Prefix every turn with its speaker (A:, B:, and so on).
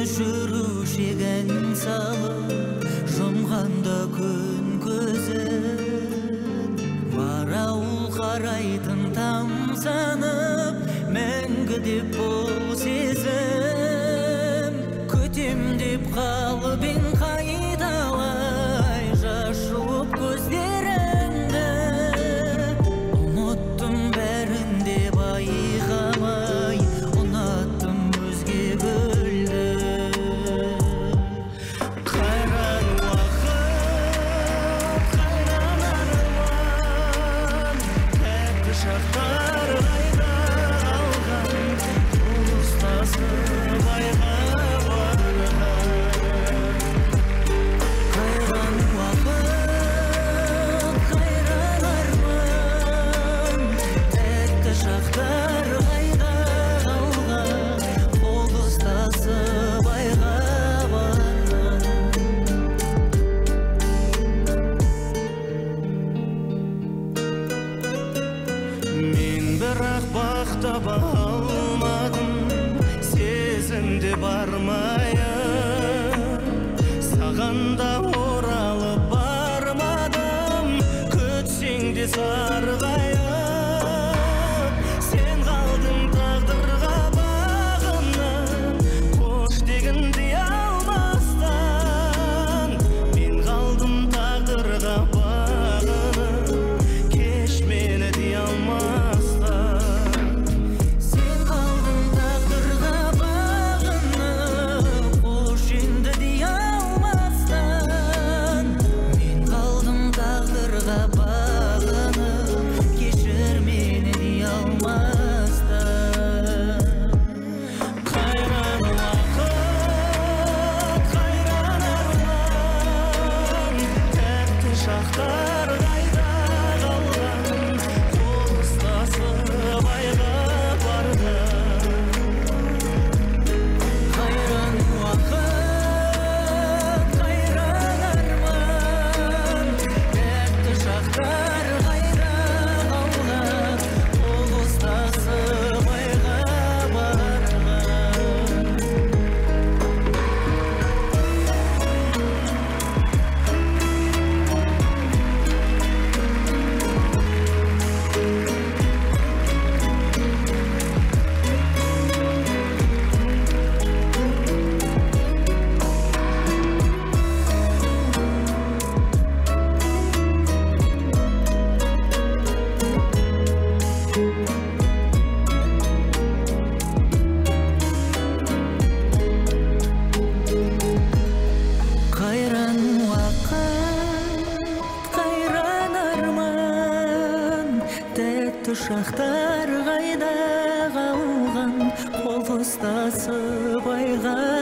A: жүрушеген салып жұмғанда күн көзін бар ауыл қарайтын тамсанып мәңгі деп бұл сезім күтем деп қалбен қайталай жас жуып көздеріңді ұмыттым бәрін де байқамай ұнаттым өзге гүлді қайран уақыт қайран арман тәтті шақтар қайда қалған ұстасып айға қайран уақыт қайран арман тәтті шақтар қайда қалған қол ұстасып айға барған мен бірақ бақтап алмадым сезімде бармайын саған да оралып бармадым күтсең де сарғайып сен қалдың тағдырға бағынып қош дегін дей алмастан мен қалдым тағдырға бағынып кеш мені дей алмастан сен қалдың тағдырға бағынып қош енді дей алмастан мен қалдым тағдырға бағынып кешір мені дей алмастан қайран уақыт қайран арман тәтті шақтар қайда қалған қол ұстасып айға барған қайран уақыт қайран арман тәтті шақтар қайда қалған қол ұстасып айға барған қайран уақыт қайран арман тәтті шақтар қайда қалған қол ұстасып айға